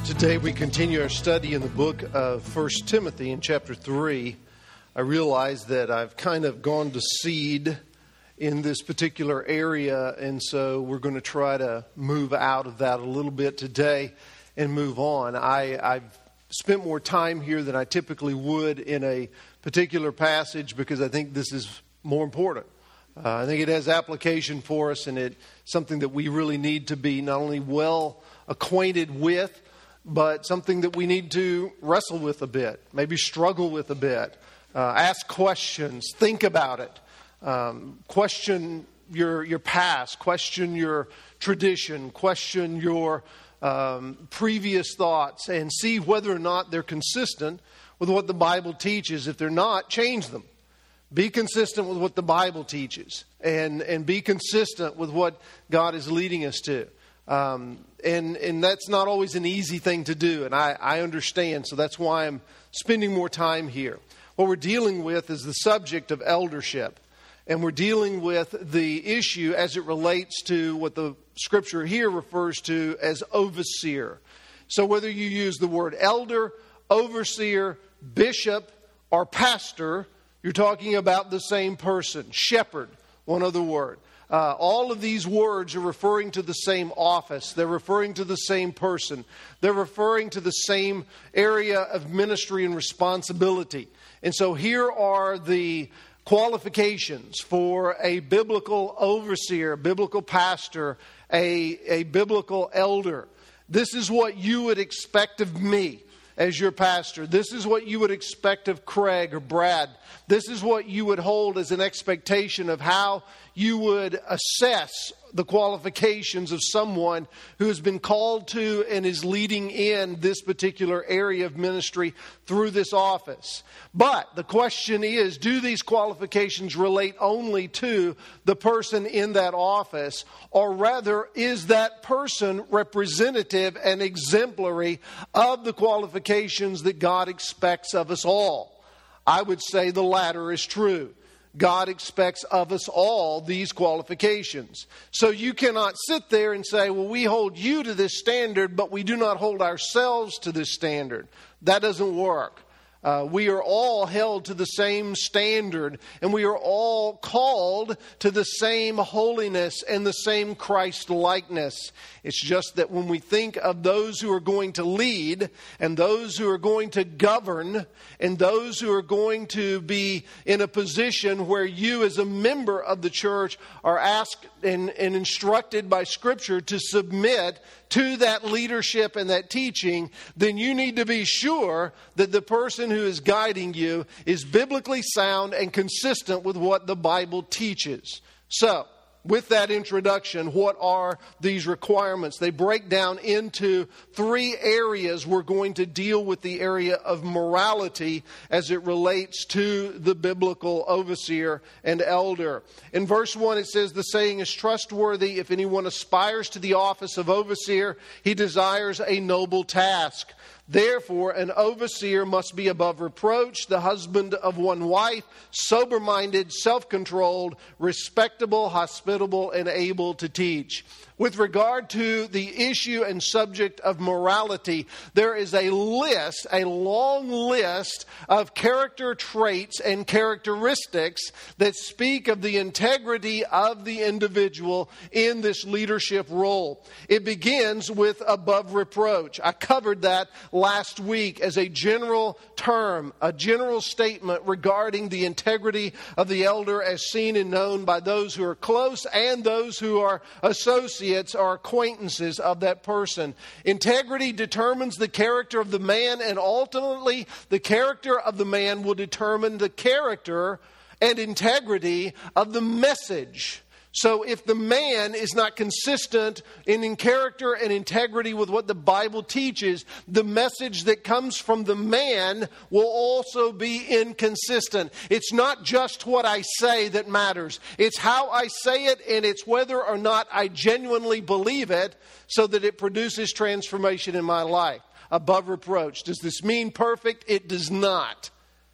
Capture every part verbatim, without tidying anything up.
Today we continue our study in the book of First Timothy in chapter three. I realize that I've kind of gone to seed in this particular area, and so we're going to try to move out of that a little bit today and move on. I, I've spent more time here than I typically would in a particular passage because I think this is more important. Uh, I think it has application for us, and it's something that we really need to be not only well acquainted with, but something that we need to wrestle with a bit, maybe struggle with a bit, uh, ask questions, think about it, um, question your your past, question your tradition, question your um, previous thoughts, and see whether or not they're consistent with what the Bible teaches. If they're not, change them. Be consistent with what the Bible teaches, and, and be consistent with what God is leading us to. Um, and, and that's not always an easy thing to do, and I, I understand, so that's why I'm spending more time here. What we're dealing with is the subject of eldership, and we're dealing with the issue as it relates to what the Scripture here refers to as overseer. So whether you use the word elder, overseer, bishop, or pastor, you're talking about the same person. Shepherd, one other word. Uh, all of these words are referring to the same office. They're referring to the same person. They're referring to the same area of ministry and responsibility. And so here are the qualifications for a biblical overseer, a biblical pastor, a, a biblical elder. This is what you would expect of me as your pastor. This is what you would expect of Craig or Brad. This is what you would hold as an expectation of how you would assess the qualifications of someone who has been called to and is leading in this particular area of ministry through this office. But the question is, do these qualifications relate only to the person in that office, or rather is that person representative and exemplary of the qualifications that God expects of us all? I would say the latter is true. God expects of us all these qualifications. So you cannot sit there and say, well, we hold you to this standard, but we do not hold ourselves to this standard. That doesn't work. Uh, we are all held to the same standard, and we are all called to the same holiness and the same Christ-likeness. It's just that when we think of those who are going to lead, and those who are going to govern, and those who are going to be in a position where you as a member of the church are asked and, and instructed by Scripture to submit to that leadership and that teaching, then you need to be sure that the person who is guiding you is biblically sound and consistent with what the Bible teaches. So, with that introduction, what are these requirements? They break down into three areas. We're going to deal with the area of morality as it relates to the biblical overseer and elder. In verse one, it says, the saying is trustworthy. If anyone aspires to the office of overseer, he desires a noble task. Therefore, an overseer must be above reproach, the husband of one wife, sober-minded, self-controlled, respectable, hospitable, and able to teach. With regard to the issue and subject of morality, there is a list, a long list of character traits and characteristics that speak of the integrity of the individual in this leadership role. It begins with above reproach. I covered that last week as a general term, a general statement regarding the integrity of the elder as seen and known by those who are close and those who are associates or acquaintances of that person. Integrity determines the character of the man, and ultimately the character of the man will determine the character and integrity of the message. So if the man is not consistent in, in character and integrity with what the Bible teaches, the message that comes from the man will also be inconsistent. It's not just what I say that matters. It's how I say it, and it's whether or not I genuinely believe it so that it produces transformation in my life. Above reproach. Does this mean perfect? It does not.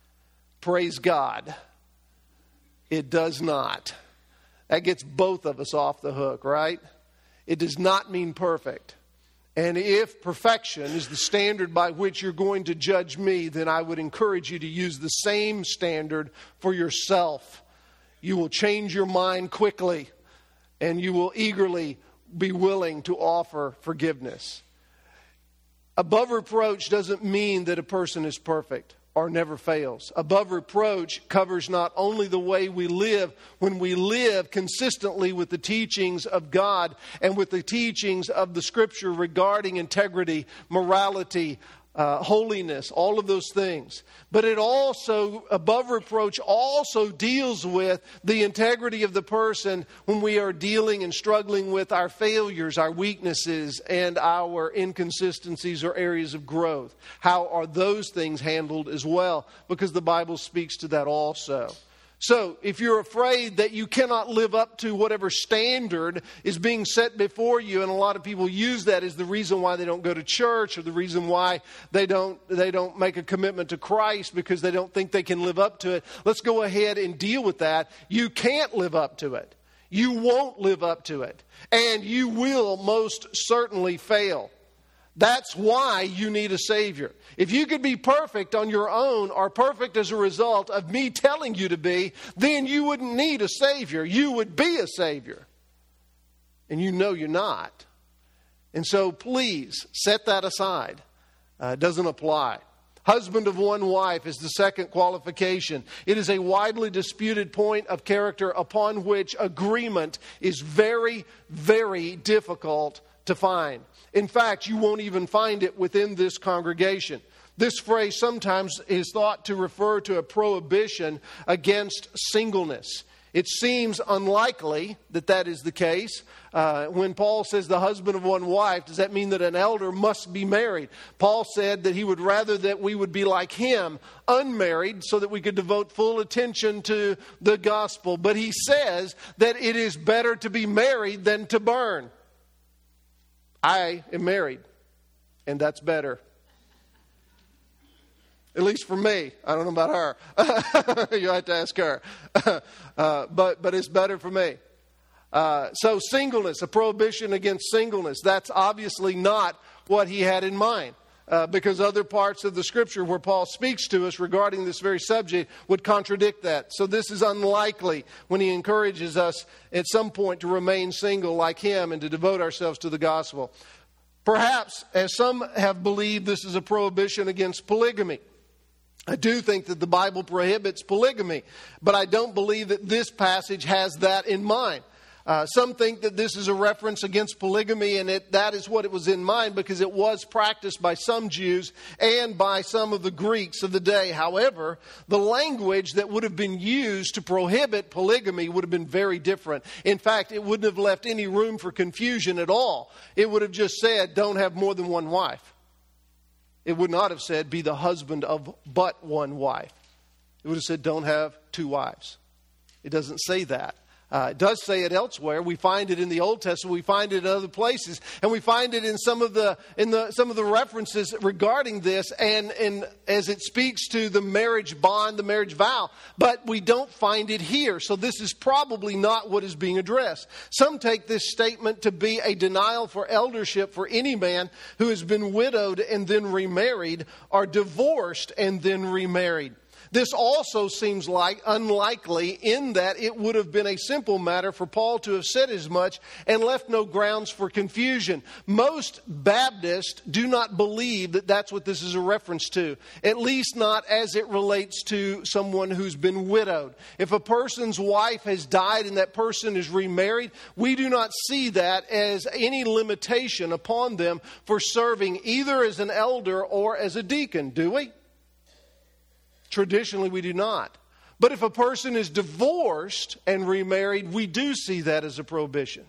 Praise God. It does not. That gets both of us off the hook, right? It does not mean perfect. And if perfection is the standard by which you're going to judge me, then I would encourage you to use the same standard for yourself. You will change your mind quickly, and you will eagerly be willing to offer forgiveness. Above reproach doesn't mean that a person is perfect or never fails. Above reproach covers not only the way we live when we live consistently with the teachings of God and with the teachings of the Scripture regarding integrity, morality, uh, holiness, all of those things. But it also, above reproach, also deals with the integrity of the person when we are dealing and struggling with our failures, our weaknesses, and our inconsistencies or areas of growth. How are those things handled as well? Because the Bible speaks to that also. So, if you're afraid that you cannot live up to whatever standard is being set before you, and a lot of people use that as the reason why they don't go to church or the reason why they don't they don't make a commitment to Christ because they don't think they can live up to it, let's go ahead and deal with that. You can't live up to it. You won't live up to it. And you will most certainly fail. That's why you need a Savior. If you could be perfect on your own or perfect as a result of me telling you to be, then you wouldn't need a Savior. You would be a Savior. And you know you're not. And so please set that aside. Uh, it doesn't apply. Husband of one wife is the second qualification. It is a widely disputed point of character upon which agreement is very, very difficult to find. In fact, you won't even find it within this congregation. This phrase sometimes is thought to refer to a prohibition against singleness. It seems unlikely that that is the case. Uh, when Paul says the husband of one wife, does that mean that an elder must be married? Paul said that he would rather that we would be like him, unmarried, so that we could devote full attention to the gospel. But he says that it is better to be married than to burn. I am married, and that's better. At least for me. I don't know about her. You have to ask her. uh, but, but it's better for me. Uh, so singleness, a prohibition against singleness, that's obviously not what he had in mind. Uh, because other parts of the Scripture where Paul speaks to us regarding this very subject would contradict that. So this is unlikely when he encourages us at some point to remain single like him and to devote ourselves to the gospel. Perhaps, as some have believed, this is a prohibition against polygamy. I do think that the Bible prohibits polygamy, but I don't believe that this passage has that in mind. Uh, some think that this is a reference against polygamy, and it, that is what it was in mind because it was practiced by some Jews and by some of the Greeks of the day. However, the language that would have been used to prohibit polygamy would have been very different. In fact, it wouldn't have left any room for confusion at all. It would have just said, don't have more than one wife. It would not have said, be the husband of but one wife. It would have said, don't have two wives. It doesn't say that. Uh, it does say it elsewhere. We find it in the Old Testament. We find it in other places, and we find it in some of the in the some of the references regarding this, and and as it speaks to the marriage bond, the marriage vow. But we don't find it here. So this is probably not what is being addressed. Some take this statement to be a denial for eldership for any man who has been widowed and then remarried, or divorced and then remarried. This also seems like unlikely in that it would have been a simple matter for Paul to have said as much and left no grounds for confusion. Most Baptists do not believe that that's what this is a reference to, at least not as it relates to someone who's been widowed. If a person's wife has died and that person is remarried, we do not see that as any limitation upon them for serving either as an elder or as a deacon, do we? Traditionally, we do not. But if a person is divorced and remarried, we do see that as a prohibition.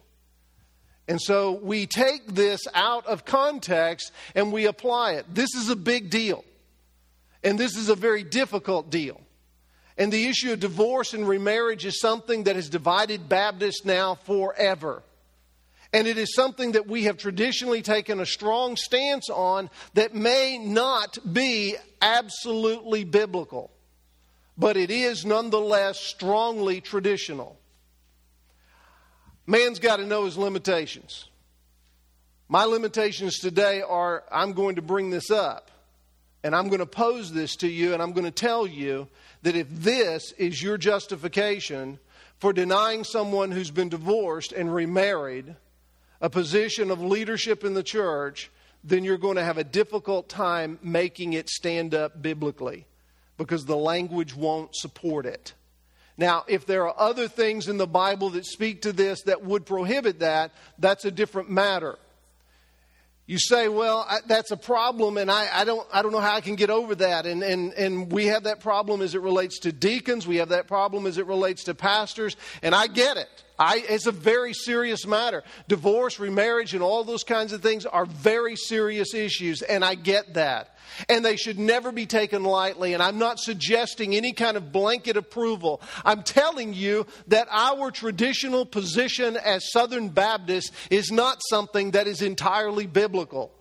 And so we take this out of context and we apply it. This is a big deal. And this is a very difficult deal. And the issue of divorce and remarriage is something that has divided Baptists now forever. And it is something that we have traditionally taken a strong stance on that may not be absolutely biblical, but it is nonetheless strongly traditional. Man's got to know his limitations. My limitations today are I'm going to bring this up. And I'm going to pose this to you, and I'm going to tell you that if this is your justification for denying someone who's been divorced and remarried a position of leadership in the church, then you're going to have a difficult time making it stand up biblically because the language won't support it. Now, if there are other things in the Bible that speak to this that would prohibit that, that's a different matter. You say, well, I, that's a problem, and I, I don't I don't know how I can get over that. And, and, and we have that problem as it relates to deacons. We have that problem as it relates to pastors. And I get it. I, it's a very serious matter. Divorce, remarriage, and all those kinds of things are very serious issues, and I get that. And they should never be taken lightly. And I'm not suggesting any kind of blanket approval. I'm telling you that our traditional position as Southern Baptists is not something that is entirely biblical.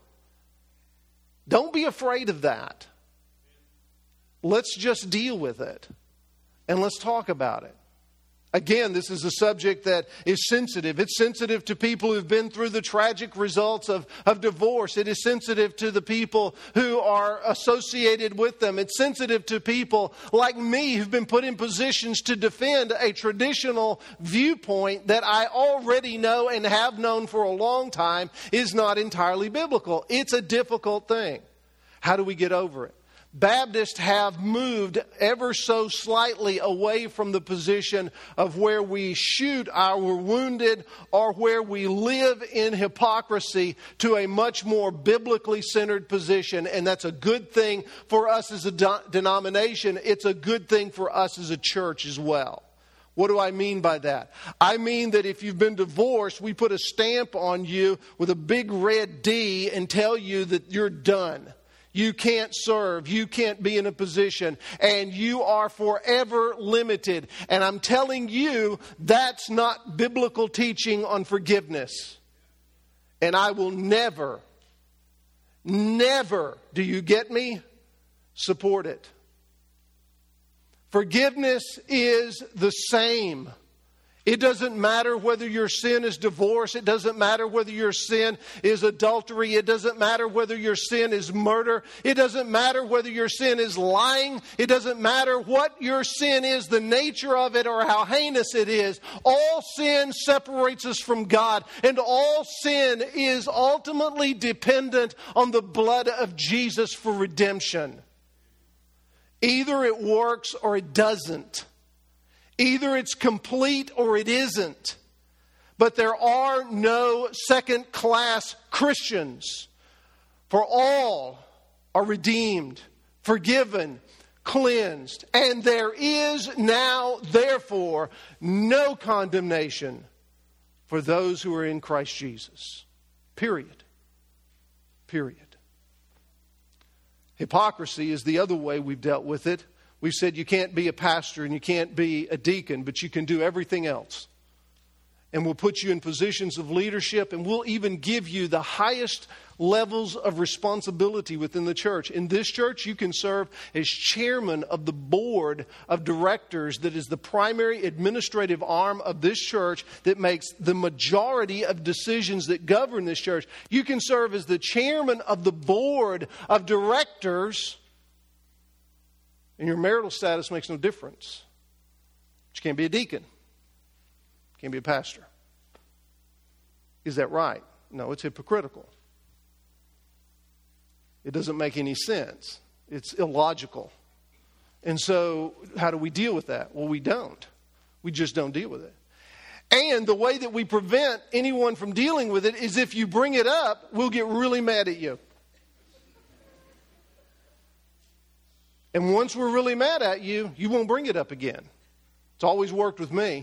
Don't be afraid of that. Let's just deal with it. And let's talk about it. Again, this is a subject that is sensitive. It's sensitive to people who've been through the tragic results of, of divorce. It is sensitive to the people who are associated with them. It's sensitive to people like me who've been put in positions to defend a traditional viewpoint that I already know and have known for a long time is not entirely biblical. It's a difficult thing. How do we get over it? Baptists have moved ever so slightly away from the position of where we shoot our wounded or where we live in hypocrisy to a much more biblically centered position. And that's a good thing for us as a de- denomination. It's a good thing for us as a church as well. What do I mean by that? I mean that if you've been divorced, we put a stamp on you with a big red D and tell you that you're done. You can't serve. You can't be in a position. And you are forever limited. And I'm telling you, that's not biblical teaching on forgiveness. And I will never, never, do you get me? Support it. Forgiveness is the same. It doesn't matter whether your sin is divorce. It doesn't matter whether your sin is adultery. It doesn't matter whether your sin is murder. It doesn't matter whether your sin is lying. It doesn't matter what your sin is, the nature of it, or how heinous it is. All sin separates us from God, and all sin is ultimately dependent on the blood of Jesus for redemption. Either it works or it doesn't. Either it's complete or it isn't. But there are no second-class Christians. For all are redeemed, forgiven, cleansed. And there is now, therefore, no condemnation for those who are in Christ Jesus. Period. Period. Hypocrisy is the other way we've dealt with it. We've said you can't be a pastor and you can't be a deacon, but you can do everything else. And we'll put you in positions of leadership, and we'll even give you the highest levels of responsibility within the church. In this church, you can serve as chairman of the board of directors that is the primary administrative arm of this church that makes the majority of decisions that govern this church. You can serve as the chairman of the board of directors. And your marital status makes no difference. But you can't be a deacon. You can't be a pastor. Is that right? No, it's hypocritical. It doesn't make any sense. It's illogical. And so, how do we deal with that? Well, we don't. We just don't deal with it. And the way that we prevent anyone from dealing with it is if you bring it up, we'll get really mad at you. And once we're really mad at you, you won't bring it up again. It's always worked with me.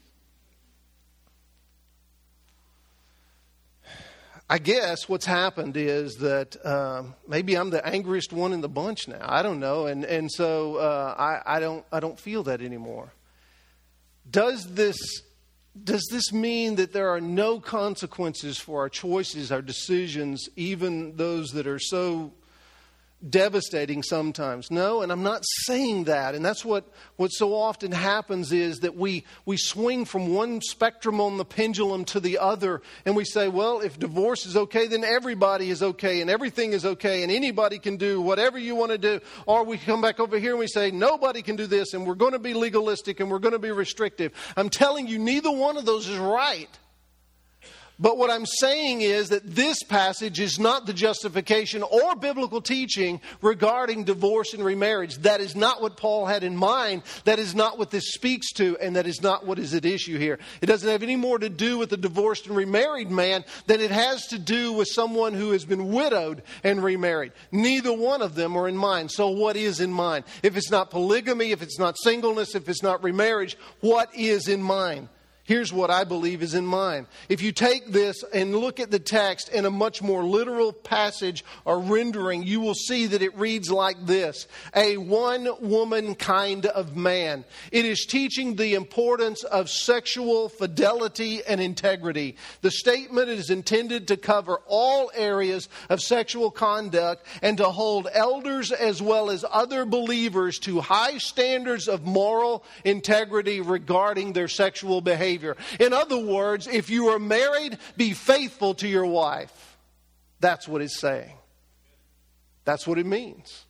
I guess what's happened is that um, maybe I'm the angriest one in the bunch now. I don't know, and and so uh, I I don't I don't feel that anymore. Does this does this mean that there are no consequences for our choices, our decisions, even those that are so devastating sometimes. No, and I'm not saying that. And that's what, what so often happens is that we, we swing from one spectrum on the pendulum to the other. And we say, well, if divorce is okay, then everybody is okay and everything is okay and anybody can do whatever you want to do. Or we come back over here and we say, nobody can do this and we're going to be legalistic and we're going to be restrictive. I'm telling you, neither one of those is right. But what I'm saying is that this passage is not the justification or biblical teaching regarding divorce and remarriage. That is not what Paul had in mind. That is not what this speaks to, and that is not what is at issue here. It doesn't have any more to do with a divorced and remarried man than it has to do with someone who has been widowed and remarried. Neither one of them are in mind. So what is in mind? If it's not polygamy, if it's not singleness, if it's not remarriage, what is in mind? Here's what I believe is in mind. If you take this and look at the text in a much more literal passage or rendering, you will see that it reads like this: a one-woman kind of man. It is teaching the importance of sexual fidelity and integrity. The statement is intended to cover all areas of sexual conduct and to hold elders as well as other believers to high standards of moral integrity regarding their sexual behavior. In other words, if you are married, be faithful to your wife. That's what it's saying. That's what it means.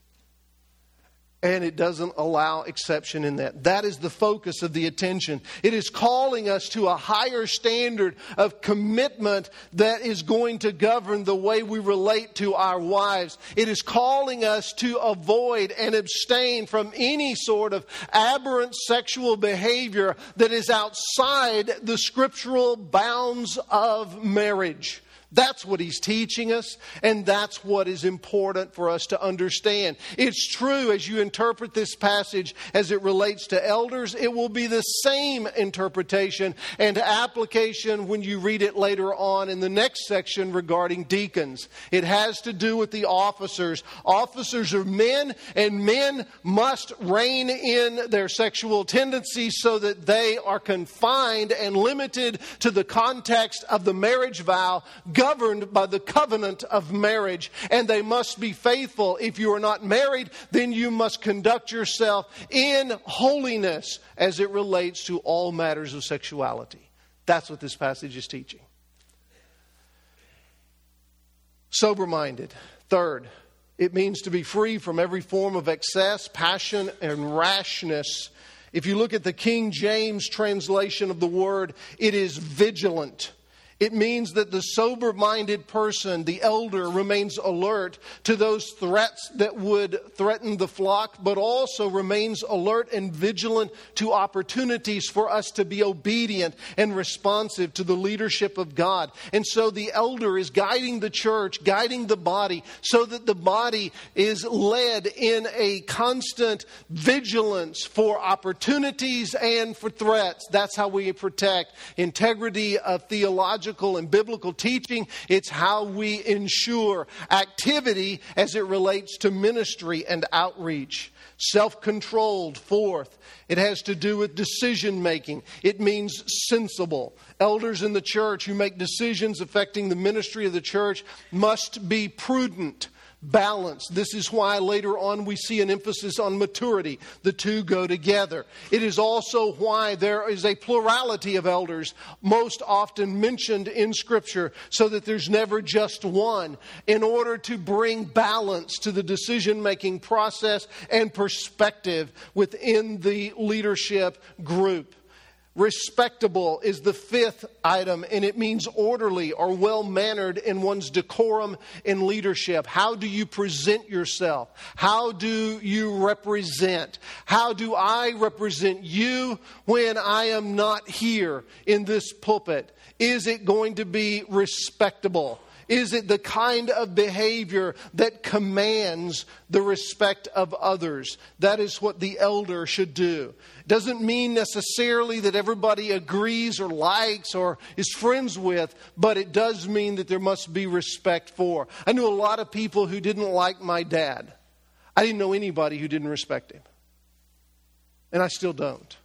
And it doesn't allow exception in that. That is the focus of the attention. It is calling us to a higher standard of commitment that is going to govern the way we relate to our wives. It is calling us to avoid and abstain from any sort of aberrant sexual behavior that is outside the scriptural bounds of marriage. That's what he's teaching us, and that's what is important for us to understand. It's true as you interpret this passage as it relates to elders, it will be the same interpretation and application when you read it later on in the next section regarding deacons. It has to do with the officers. Officers are men, and men must rein in their sexual tendencies so that they are confined and limited to the context of the marriage vow, governed by the covenant of marriage, and they must be faithful. If you are not married, then you must conduct yourself in holiness as it relates to all matters of sexuality. That's what this passage is teaching. Sober-minded. Third, it means to be free from every form of excess, passion, and rashness. If you look at the King James translation of the word, it is vigilant. It means that the sober-minded person, the elder, remains alert to those threats that would threaten the flock, but also remains alert and vigilant to opportunities for us to be obedient and responsive to the leadership of God. And so the elder is guiding the church, guiding the body, so that the body is led in a constant vigilance for opportunities and for threats. That's how we protect integrity of theological and biblical teaching. It's how we ensure activity as it relates to ministry and outreach. Self-controlled, fourth. It has to do with decision making. It means sensible. Elders in the church who make decisions affecting the ministry of the church must be prudent. Balance. This is why later on we see an emphasis on maturity. The two go together. It is also why there is a plurality of elders, most often mentioned in Scripture, so that there's never just one, in order to bring balance to the decision-making process and perspective within the leadership group. Respectable is the fifth item, and it means orderly or well-mannered in one's decorum in leadership. How do you present yourself? How do you represent? How do I represent you when I am not here in this pulpit? Is it going to be respectable? Is it the kind of behavior that commands the respect of others? That is what the elder should do. Doesn't mean necessarily that everybody agrees or likes or is friends with, but it does mean that there must be respect for. I knew a lot of people who didn't like my dad. I didn't know anybody who didn't respect him. And I still don't.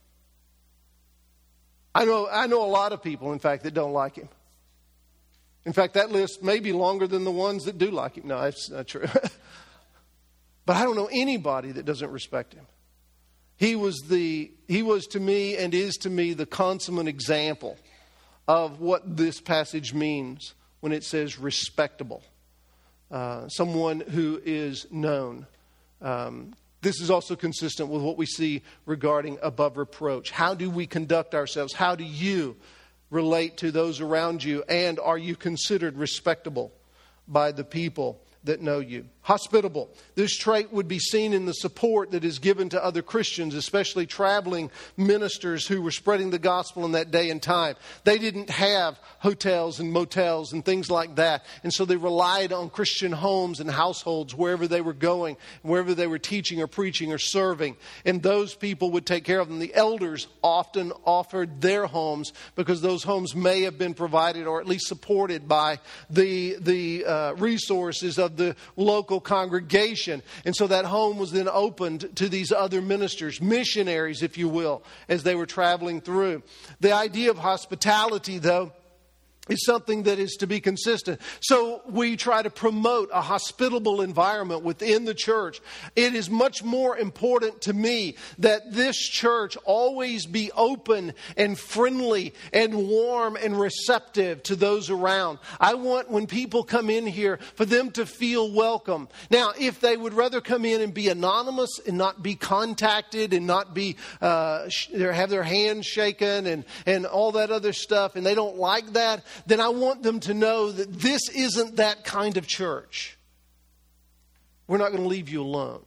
I know, I know a lot of people, in fact, that don't like him. In fact, that list may be longer than the ones that do like him. No, that's not true. But I don't know anybody that doesn't respect him. He was the he was to me and is to me the consummate example of what this passage means when it says respectable. Uh, someone who is known. Um, this is also consistent with what we see regarding above reproach. How do we conduct ourselves? How do you relate to those around you? And are you considered respectable by the people that know you? Hospitable. This trait would be seen in the support that is given to other Christians, especially traveling ministers who were spreading the gospel in that day and time. They didn't have hotels and motels and things like that. And so they relied on Christian homes and households wherever they were going, wherever they were teaching or preaching or serving. And those people would take care of them. The elders often offered their homes because those homes may have been provided or at least supported by the, the uh, resources of the local congregation. And so that home was then opened to these other ministers, missionaries, if you will, as they were traveling through. The idea of hospitality, though, is something that is to be consistent. So we try to promote a hospitable environment within the church. It is much more important to me that this church always be open and friendly and warm and receptive to those around. I want when people come in here for them to feel welcome. Now, if they would rather come in and be anonymous and not be contacted and not be uh, have their hands shaken and, and all that other stuff, and they don't like that, then I want them to know that this isn't that kind of church. We're not going to leave you alone.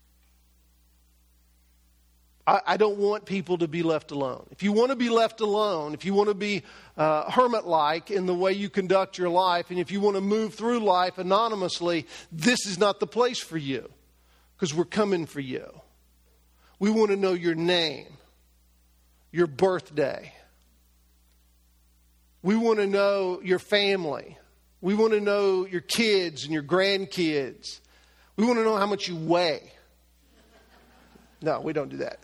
I, I don't want people to be left alone. If you want to be left alone, if you want to be uh, hermit-like in the way you conduct your life, and if you want to move through life anonymously, this is not the place for you, because we're coming for you. We want to know your name, your birthday. We want to know your family. We want to know your kids and your grandkids. We want to know how much you weigh. No, we don't do that.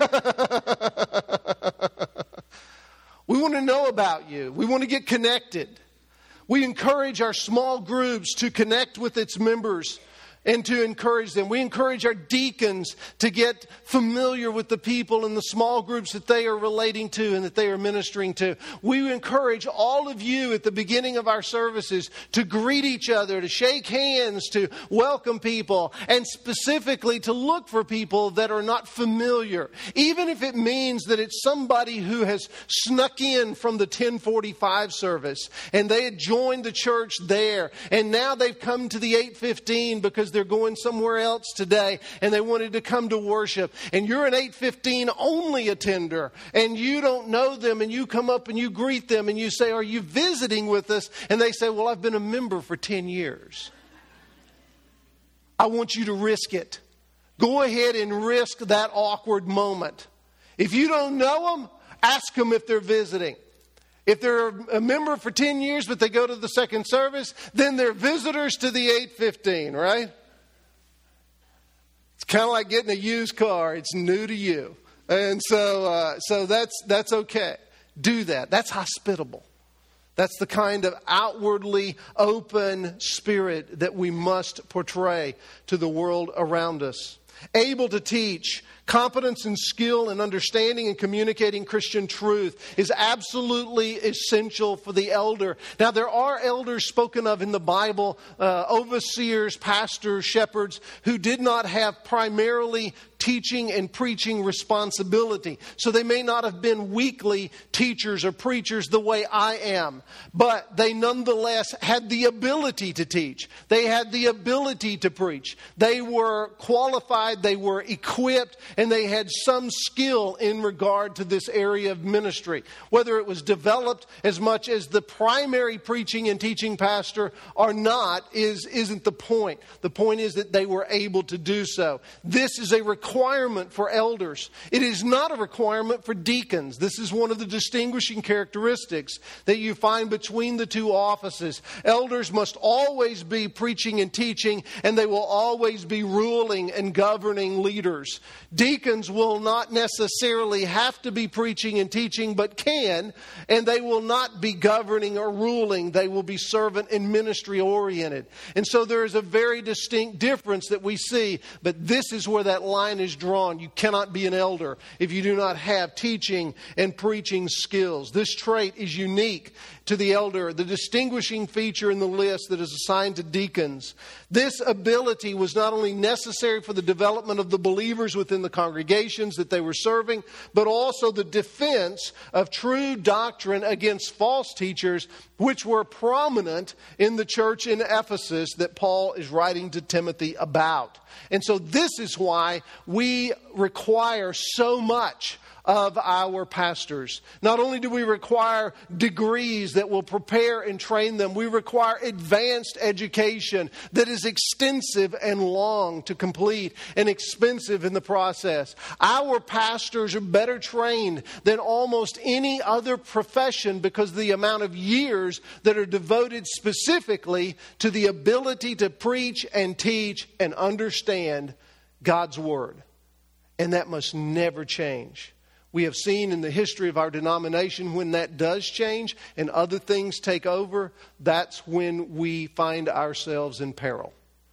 We want to know about you. We want to get connected. We encourage our small groups to connect with its members and to encourage them. We encourage our deacons to get familiar with the people in the small groups that they are relating to and that they are ministering to. We encourage all of you at the beginning of our services to greet each other, to shake hands, to welcome people, and specifically to look for people that are not familiar. Even if it means that it's somebody who has snuck in from the ten forty-five service and they had joined the church there and now they've come to the eight fifteen because they're going somewhere else today and they wanted to come to worship, and you're an eight fifteen only attender and you don't know them, and you come up and you greet them and you say, "Are you visiting with us?" And they say, "Well, I've been a member for ten years. I want you to risk it. Go ahead and risk that awkward moment. If you don't know them, ask them if they're visiting. If they're a member for ten years but they go to the second service, then they're visitors to the eight fifteen, right? It's kind of like getting a used car. It's new to you. And so uh, so that's that's okay. Do that. That's hospitable. That's the kind of outwardly open spirit that we must portray to the world around us. Able to teach. Competence and skill in understanding and communicating Christian truth is absolutely essential for the elder. Now, there are elders spoken of in the Bible, uh, overseers, pastors, shepherds, who did not have primarily teaching and preaching responsibility. So they may not have been weekly teachers or preachers the way I am, but they nonetheless had the ability to teach. They had the ability to preach. They were qualified, they were equipped, and they had some skill in regard to this area of ministry. Whether it was developed as much as the primary preaching and teaching pastor or not is, isn't the point. The point is that they were able to do so. This is a requirement for elders. It is not a requirement for deacons. This is one of the distinguishing characteristics that you find between the two offices. Elders must always be preaching and teaching, and they will always be ruling and governing governing leaders. Deacons will not necessarily have to be preaching and teaching, but can, and they will not be governing or ruling. They will be servant and ministry oriented. And so there is a very distinct difference that we see, but this is where that line is drawn. You cannot be an elder if you do not have teaching and preaching skills. This trait is unique to the elder, the distinguishing feature in the list that is assigned to deacons. This ability was not only necessary for the development of the believers within the congregations that they were serving, but also the defense of true doctrine against false teachers, which were prominent in the church in Ephesus that Paul is writing to Timothy about. And so this is why we require so much of our pastors. Not only do we require degrees that will prepare and train them, we require advanced education that is extensive and long to complete and expensive in the process. Our pastors are better trained than almost any other profession because of the amount of years that are devoted specifically to the ability to preach and teach and understand God's Word. And that must never change. We have seen in the history of our denomination when that does change and other things take over, that's when we find ourselves in peril.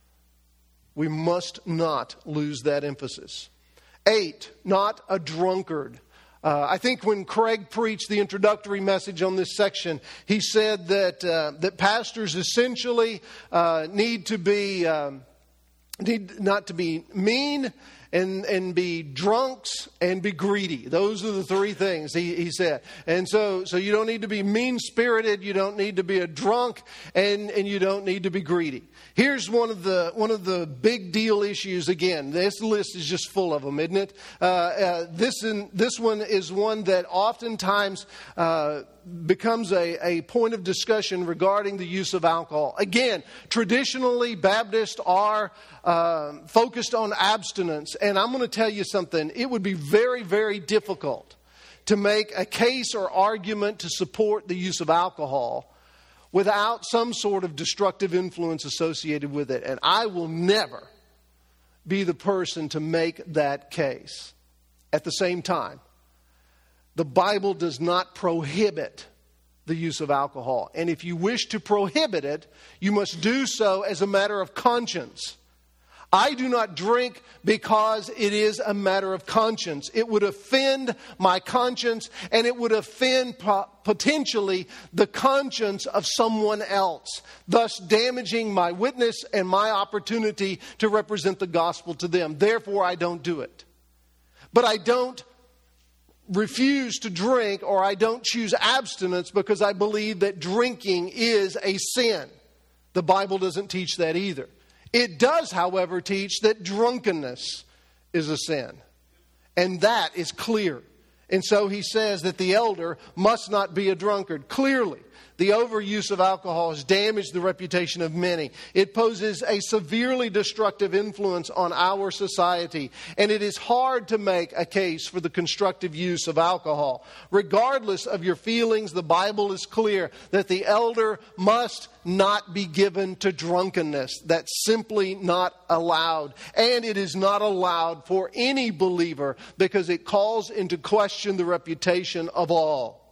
We must not lose that emphasis. Eight, not a drunkard. Uh, I think when Craig preached the introductory message on this section, he said that uh, that pastors essentially uh, need to be um, need not to be mean. And and be drunks and be greedy. Those are the three things he, he said. And so so you don't need to be mean-spirited, you don't need to be a drunk, and, and you don't need to be greedy. Here's one of the one of the big deal issues again. This list is just full of them, isn't it? Uh, uh, this in, this one is one that oftentimes uh, becomes a, a point of discussion regarding the use of alcohol. Again, traditionally, Baptists are uh, focused on abstinence. And I'm going to tell you something. It would be very, very difficult to make a case or argument to support the use of alcohol without some sort of destructive influence associated with it. And I will never be the person to make that case. At the same time, the Bible does not prohibit the use of alcohol. And if you wish to prohibit it, you must do so as a matter of conscience. I do not drink because it is a matter of conscience. It would offend my conscience, and it would offend po- potentially the conscience of someone else, thus damaging my witness and my opportunity to represent the gospel to them. Therefore, I don't do it. But I don't refuse to drink, or I don't choose abstinence because I believe that drinking is a sin. The Bible doesn't teach that either. It does, however, teach that drunkenness is a sin. And that is clear. And so he says that the elder must not be a drunkard. Clearly, the overuse of alcohol has damaged the reputation of many. It poses a severely destructive influence on our society, and it is hard to make a case for the constructive use of alcohol. Regardless of your feelings, the Bible is clear that the elder must not be given to drunkenness. That's simply not allowed. And it is not allowed for any believer because it calls into question the reputation of all.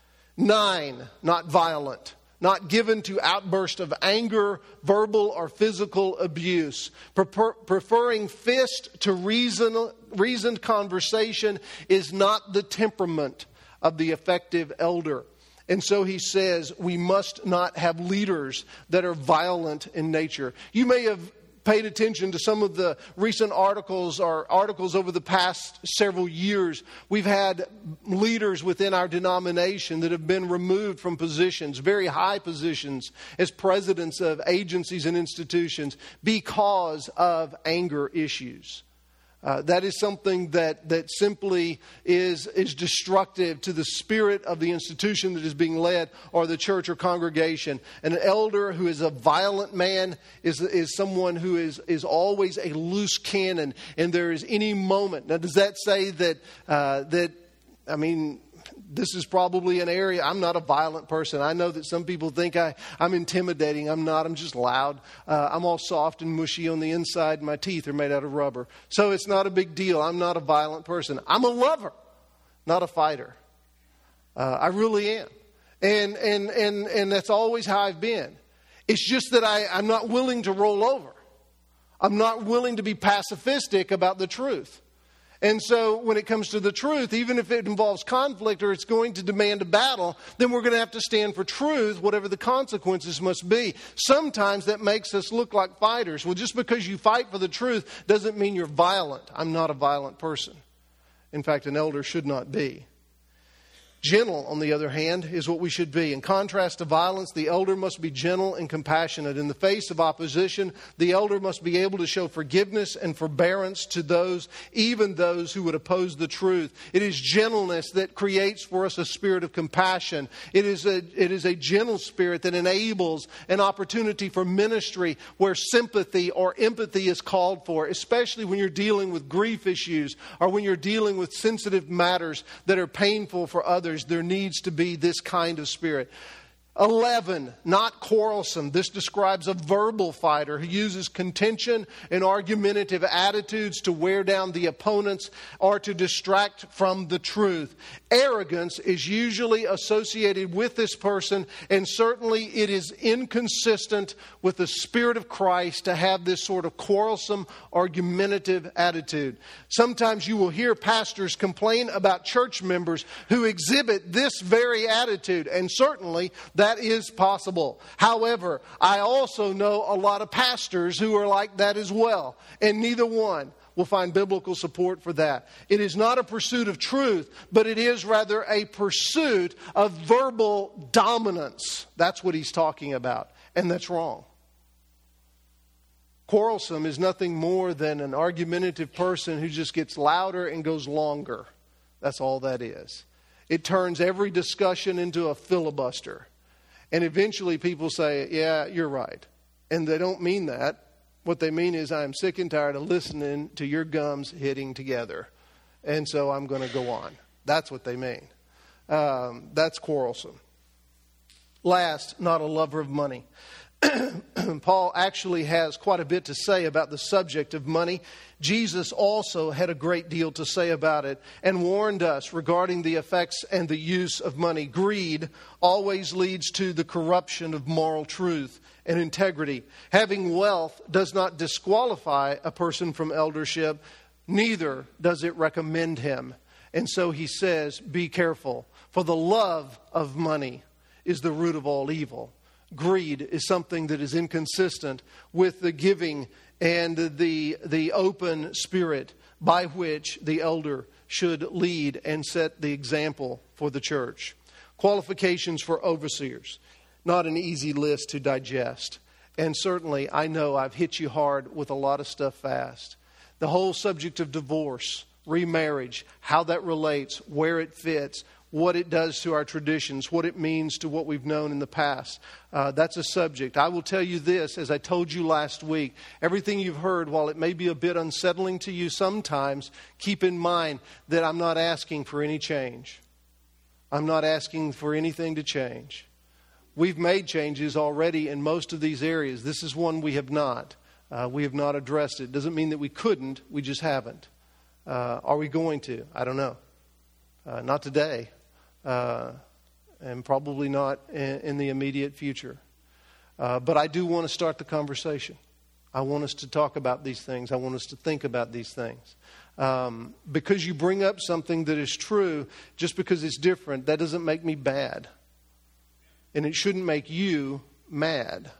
Nine, not violent, not given to outbursts of anger, verbal or physical abuse. Prefer, preferring fist to reason, reasoned conversation is not the temperament of the effective elder. And so he says we must not have leaders that are violent in nature. You may have paid attention to some of the recent articles or articles over the past several years. We've had leaders within our denomination that have been removed from positions, very high positions, as presidents of agencies and institutions because of anger issues. Uh, that is something that, that simply is, is destructive to the spirit of the institution that is being led or the church or congregation. An elder who is a violent man is, is someone who is, is always a loose cannon, and there is any moment. Now, does that say that, uh, that I mean, this is probably an area. I'm not a violent person. I know that some people think I, I'm intimidating. I'm not. I'm just loud. Uh, I'm all soft and mushy on the inside. My teeth are made out of rubber. So it's not a big deal. I'm not a violent person. I'm a lover, not a fighter. Uh, I really am. And, and, and, and that's always how I've been. It's just that I, I'm not willing to roll over. I'm not willing to be pacifistic about the truth. And so when it comes to the truth, even if it involves conflict or it's going to demand a battle, then we're going to have to stand for truth, whatever the consequences must be. Sometimes that makes us look like fighters. Well, just because you fight for the truth doesn't mean you're violent. I'm not a violent person. In fact, an elder should not be. Gentle, on the other hand, is what we should be. In contrast to violence, the elder must be gentle and compassionate. In the face of opposition, the elder must be able to show forgiveness and forbearance to those, even those who would oppose the truth. It is gentleness that creates for us a spirit of compassion. It is a, it is a gentle spirit that enables an opportunity for ministry where sympathy or empathy is called for, especially when you're dealing with grief issues or when you're dealing with sensitive matters that are painful for others. There needs to be this kind of spirit. eleven, not quarrelsome. This describes a verbal fighter who uses contention and argumentative attitudes to wear down the opponents or to distract from the truth. Arrogance is usually associated with this person, and certainly it is inconsistent with the Spirit of Christ to have this sort of quarrelsome, argumentative attitude. Sometimes you will hear pastors complain about church members who exhibit this very attitude, and certainly that is possible. However, I also know a lot of pastors who are like that as well, and neither one will find biblical support for that. It is not a pursuit of truth, but it is rather a pursuit of verbal dominance. That's what he's talking about, and that's wrong. Quarrelsome is nothing more than an argumentative person who just gets louder and goes longer. That's all that is. It turns every discussion into a filibuster. And eventually people say, yeah, you're right. And they don't mean that. What they mean is, I'm sick and tired of listening to your gums hitting together. And so I'm going to go on. That's what they mean. Um, that's quarrelsome. Last, not a lover of money. Paul actually has quite a bit to say about the subject of money. Jesus also had a great deal to say about it and warned us regarding the effects and the use of money. Greed always leads to the corruption of moral truth and integrity. Having wealth does not disqualify a person from eldership, neither does it recommend him. And so he says, be careful, for the love of money is the root of all evil. Greed is something that is inconsistent with the giving and the, the open spirit by which the elder should lead and set the example for the church. Qualifications for overseers. Not an easy list to digest. And certainly, I know I've hit you hard with a lot of stuff fast. The whole subject of divorce, remarriage, how that relates, where it fits, what it does to our traditions, what it means to what we've known in the past. Uh, that's a subject. I will tell you this, as I told you last week, everything you've heard, while it may be a bit unsettling to you sometimes, keep in mind that I'm not asking for any change. I'm not asking for anything to change. We've made changes already in most of these areas. This is one we have not. Uh, we have not addressed it. Doesn't mean that we couldn't, we just haven't. Uh, are we going to? I don't know. Uh, not today. Uh, and probably not in, in the immediate future. Uh, but I do want to start the conversation. I want us to talk about these things. I want us to think about these things. Um, because you bring up something that is true, just because it's different, that doesn't make me bad. And it shouldn't make you mad.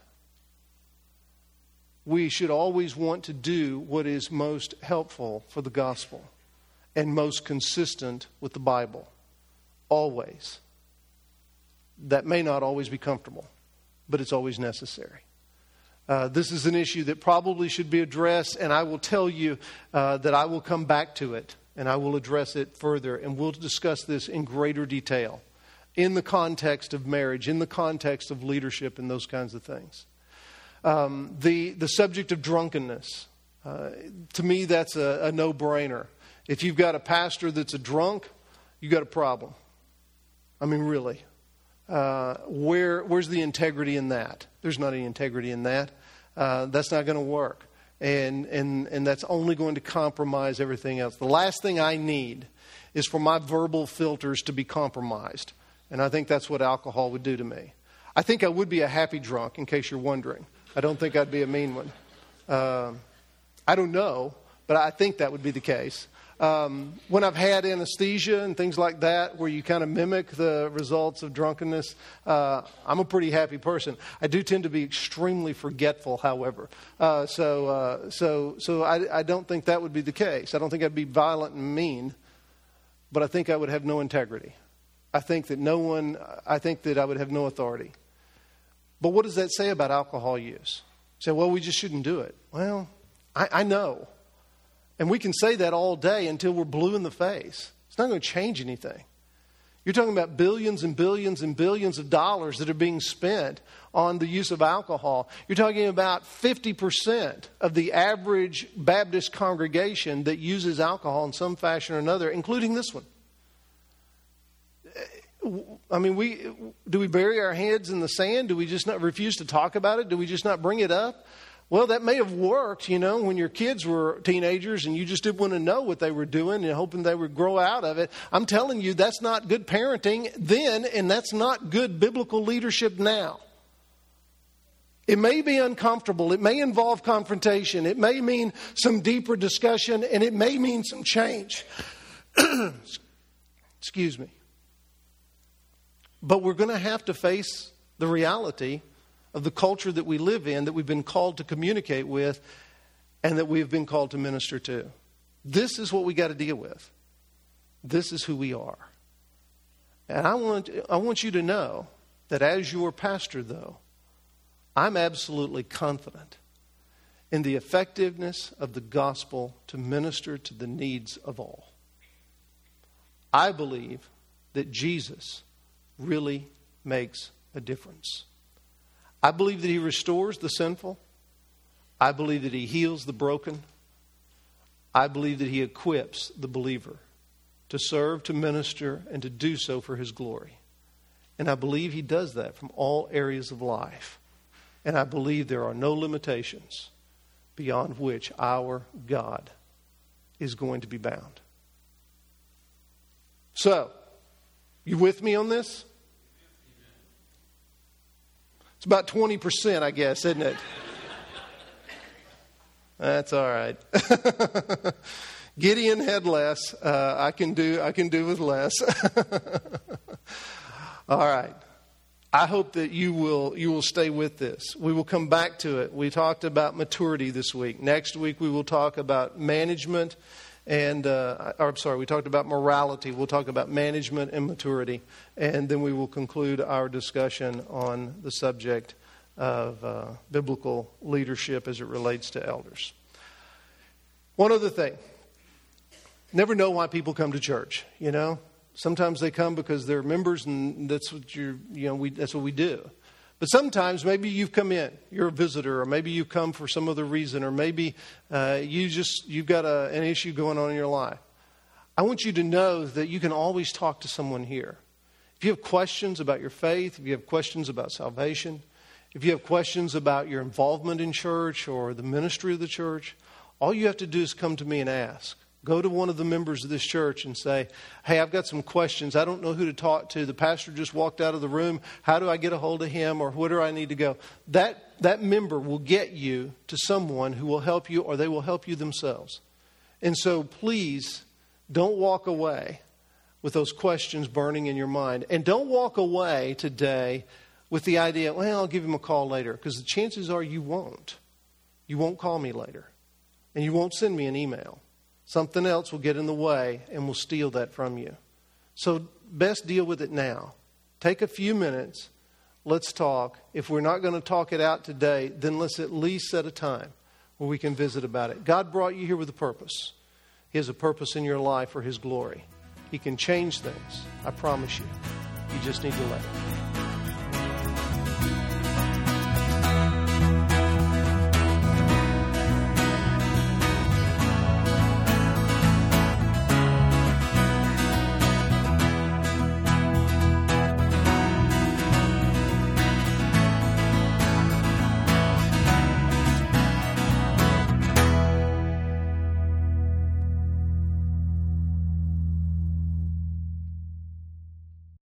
We should always want to do what is most helpful for the gospel and most consistent with the Bible. Always. That may not always be comfortable, but it's always necessary. Uh, this is an issue that probably should be addressed, and I will tell you uh, that I will come back to it, and I will address it further, and we'll discuss this in greater detail in the context of marriage, in the context of leadership, and those kinds of things. Um, the, the subject of drunkenness, uh, to me, that's a, a no-brainer. If you've got a pastor that's a drunk, you've got a problem. I mean, really. Uh, where where's the integrity in that? There's not any integrity in that. Uh, that's not going to work. And, and, and that's only going to compromise everything else. The last thing I need is for my verbal filters to be compromised. And I think that's what alcohol would do to me. I think I would be a happy drunk, in case you're wondering. I don't think I'd be a mean one. Uh, I don't know, but I think that would be the case. Um, when I've had anesthesia and things like that, where you kind of mimic the results of drunkenness, uh, I'm a pretty happy person. I do tend to be extremely forgetful, however. Uh, so, uh, so, so I, I don't think that would be the case. I don't think I'd be violent and mean, but I think I would have no integrity. I think that no one. I think that I would have no authority. But what does that say about alcohol use? Say, well, we just shouldn't do it. Well, I, I know. And we can say that all day until we're blue in the face. It's not going to change anything. You're talking about billions and billions and billions of dollars that are being spent on the use of alcohol. You're talking about fifty percent of the average Baptist congregation that uses alcohol in some fashion or another, including this one. I mean, we do we bury our heads in the sand? Do we just not refuse to talk about it? Do we just not bring it up? Well, that may have worked, you know, when your kids were teenagers and you just didn't want to know what they were doing and hoping they would grow out of it. I'm telling you, that's not good parenting then, and that's not good biblical leadership now. It may be uncomfortable. It may involve confrontation. It may mean some deeper discussion, and it may mean some change. Excuse me. But we're going to have to face the reality of the culture that we live in, that we've been called to communicate with, and that we have been called to minister to. This is what we got to deal with. This is who we are. And I want, I want you to know that as your pastor, though, I'm absolutely confident in the effectiveness of the gospel to minister to the needs of all. I believe that Jesus really makes a difference. I believe that he restores the sinful. I believe that he heals the broken. I believe that he equips the believer to serve, to minister, and to do so for his glory. And I believe he does that from all areas of life. And I believe there are no limitations beyond which our God is going to be bound. So, you with me on this? It's about twenty percent, I guess, isn't it? That's all right. Gideon had less. Uh, I can do. I can do with less. All right. I hope that you will. You will stay with this. We will come back to it. We talked about maturity this week. Next week we will talk about management. And, uh, or, I'm sorry, we talked about morality. We'll talk about management and maturity. And then we will conclude our discussion on the subject of uh, biblical leadership as it relates to elders. One other thing. Never know why people come to church, you know. Sometimes they come because they're members and that's what you're, you know, we, that's what we do. But sometimes maybe you've come in, you're a visitor, or maybe you come for some other reason, or maybe uh, you just, you've got a, an issue going on in your life. I want you to know that you can always talk to someone here. If you have questions about your faith, if you have questions about salvation, if you have questions about your involvement in church or the ministry of the church, all you have to do is come to me and ask. Go to one of the members of this church and say, hey, I've got some questions. I don't know who to talk to. The pastor just walked out of the room. How do I get a hold of him, or where do I need to go? That, that member will get you to someone who will help you, or they will help you themselves. And so please don't walk away with those questions burning in your mind. And don't walk away today with the idea, well, I'll give him a call later. Because the chances are you won't. You won't call me later. And you won't send me an email. Something else will get in the way and will steal that from you. So best deal with it now. Take a few minutes. Let's talk. If we're not going to talk it out today, then let's at least set a time where we can visit about it. God brought you here with a purpose. He has a purpose in your life for his glory. He can change things. I promise you. You just need to let him.